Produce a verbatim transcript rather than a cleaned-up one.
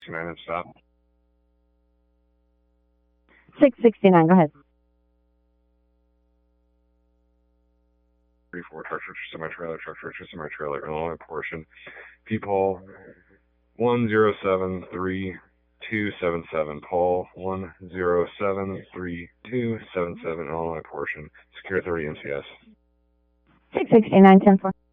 sixty-nine and stop. six sixty-nine, go ahead. thirty-four truck search, semi-trailer, truck search, semi-trailer, Illinois portion. People one zero seven three two seven seven, Paul one zero seven three two seven seven, Illinois portion. Secure thirty M C S. six sixty-nine, ten four.